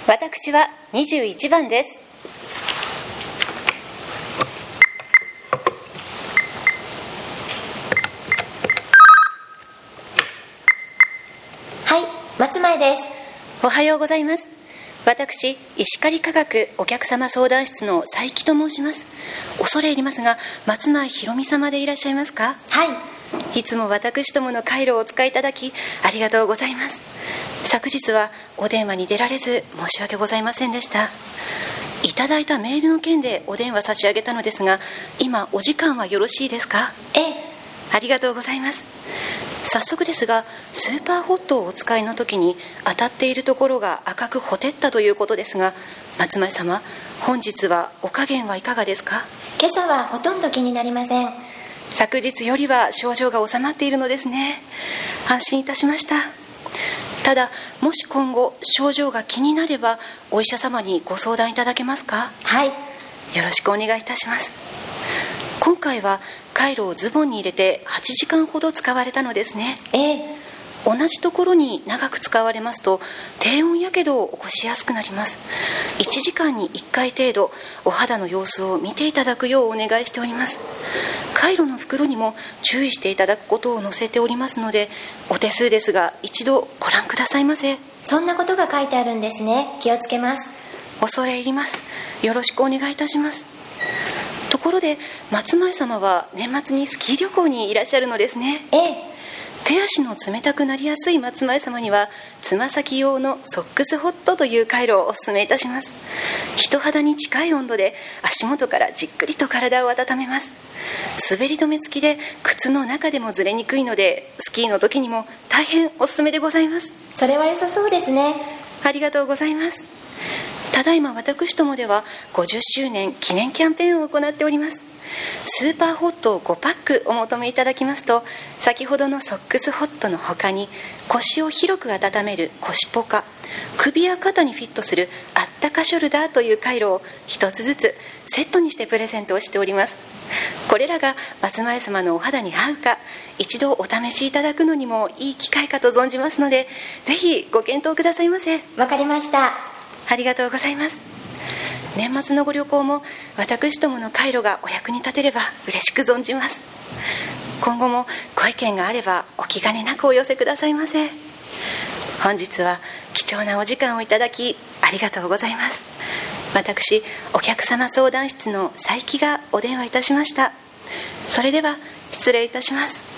私は21番です。 はい、松前です。 おはようございます。私、石狩科学お客様相談室の佐伯と申します。恐れ入りますが、松前ひろみ様でいらっしゃいますか？ はい。 いつも私どもの回路をお使いいただきありがとうございます。昨日はお電話に出られず申し訳ございませんでした。いただいたメールの件でお電話差し上げたのですが、今お時間はよろしいですか？ ええ。 ありがとうございます。早速ですが、スーパーホットをお使いの時に当たっているところが赤くほてったということですが、松前様、本日はお加減はいかがですか？ 今朝はほとんど気になりません。 昨日よりは症状が収まっているのですね。安心いたしました。ただ、もし今後症状が気になればお医者様にご相談いただけますか？ はい。 よろしくお願いいたします。今回はカイロをズボンに入れて8時間ほど使われたのですね。 ええ。 同じところに長く使われますと低温やけどを起こしやすくなります。1時間に1回程度お肌の様子を見ていただくようお願いしております。カイロの袋にも注意していただくことを載せておりますので、お手数ですが一度ご覧くださいませ。 そんなことが書いてあるんですね。気をつけます。 恐れ入ります。よろしくお願いいたします。ところで松前様は年末にスキー旅行にいらっしゃるのですね。 ええ。 手足の冷たくなりやすい松前様にはつま先用のソックスホットというカイロをお勧めいたします。人肌に近い温度で足元からじっくりと体を温めます。滑り止め付きで靴の中でもずれにくいので、スキーの時にも大変おすすめでございます。 それは良さそうですね。 ありがとうございます。ただいま私どもでは50周年記念キャンペーンを行っております。スーパーホットを5パックお求めいただきますと、先ほどのソックスホットの他に腰を広く温める腰ポカ、首や肩にフィットするあったかショルダーというカイロを一つずつセットにしてプレゼントをしております。これらが松前様のお肌に合うか一度お試しいただくのにもいい機会かと存じますので、ぜひご検討くださいませ。 わかりました。 ありがとうございます。年末のご旅行も私どものカイロがお役に立てれば嬉しく存じます。今後もご意見があればお気兼ねなくお寄せくださいませ。本日は貴重なお時間をいただきありがとうございます。私、お客様相談室の佐伯がお電話いたしました。それでは失礼いたします。